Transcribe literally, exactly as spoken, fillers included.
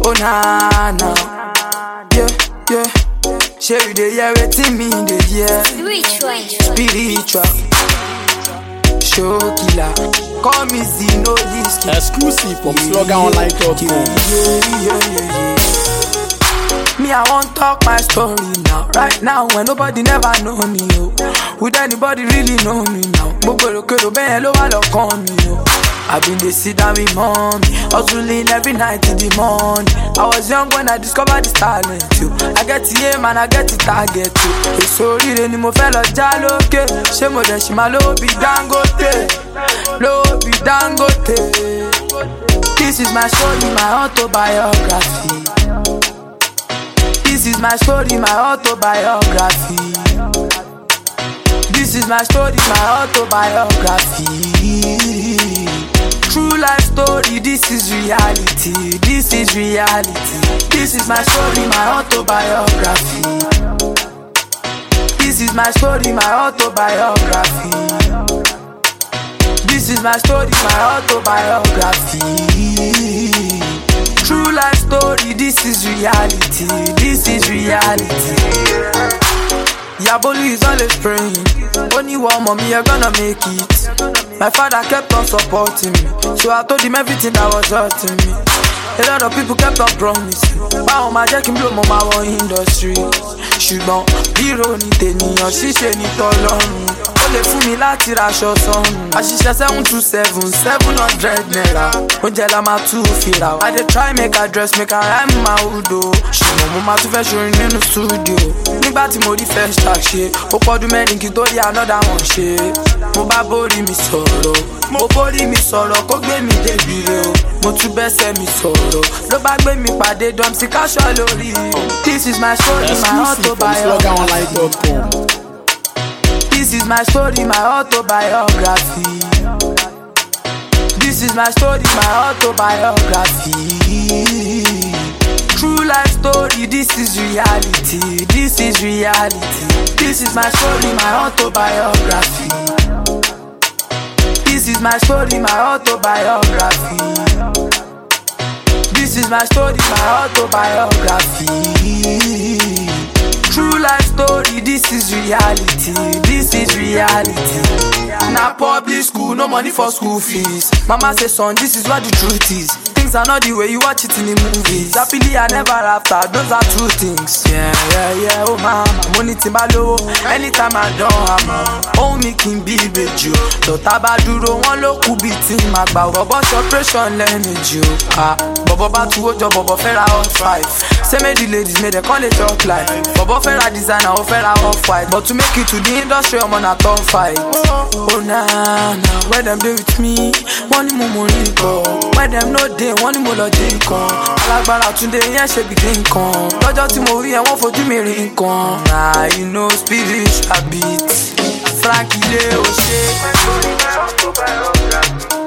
Oh na na, yeah yeah. Share you the year waiting me the year. Spiritual, spiritual. Show killer, call me Zino Liski. Exclusive from slogan online dot com. Yeah, yeah, yeah, yeah. Me, I won't talk my story now. Right now, when nobody never know me, yo. Would anybody really know me now? Boboro kero ben hello alo con me, yo. I've been they sit down with mommy, hustling every night till the morning. I was young when I discovered this talent, yo. I get the aim and I get the target, yo. It's so real ni mo fẹ́ lọ jalo ke. Ṣé mo dẹ̀ ṣì máa lówó bí Dangote, lówó bí Dangote. This is my story, my autobiography. This is my story, my autobiography. This is my story, my autobiography. True life story, this is reality. This is reality. This is my story, my autobiography. This is my story, my autobiography. This is my story, my autobiography. True life story, this is reality. This is reality. Yabolu is always praying. Only one mommy, you're gonna make it. My father kept on supporting me, so I told him everything that was hurting me. A lot of people kept on promising. Wow, my jack can blow my mouth industry. Ṣùgbọ́n hero ni tènìyàn ṣíṣe ní tọ́lọ́run. Ó lè fún mi láti raṣọ sọ́run. Àṣìṣe seven two seven, seven hundred naira. Oúnjẹ la máa tún fira. I dey try make I dress, make I rhyme my hood o. Ṣùgbọ́n mo máa tún fẹ́ ṣorin nínú studio. Nígbà tí mo rí first track ṣe, ó pọ́dún mẹ́rin kí n tó rí another one ṣe. Mo bá borí mi sọ̀rọ̀, mo borí mi sọ̀rọ̀ kó gbé mi débi re o. Mo tún bẹ́sẹ̀ mi sọ̀rọ̀, ló bá gbé mi pàdé Domsy Casual lórí. This is my story, my autobiography. This is my story, my autobiography. This is my story, my autobiography. True life story, this is reality. This is reality. This is my story, my autobiography. This is my story, my autobiography. This is my story, my autobiography. True life story, this is reality. This is reality. Na public school, no money for school fees. Mama say, son, this is what the truth is. Things are not the way you watch it in the movies. Happily I never after, those are true things. Yeah, yeah, yeah, oh mama, money timbalo. Anytime I don't have, oh me can be with you. So tabaduro, one look who beating my bow. Bobo operation, let me you. Ah, Bobo batu ojo, Bobo fera on five. Say me the ladies, may they call it talk like. Bobo fera designer, oh fera off white. But to make it to the industry, I'm on a top fight. Oh na na, where them be with me? One more money go. Where them no day, one more logic con. Alagbara tunde yen se be king con. Lọ́jọ́ tí mo rí ẹ wọ́n fojú mi rí nǹkan. Nah, you know spiritual beat. Frankie Le O'Shea.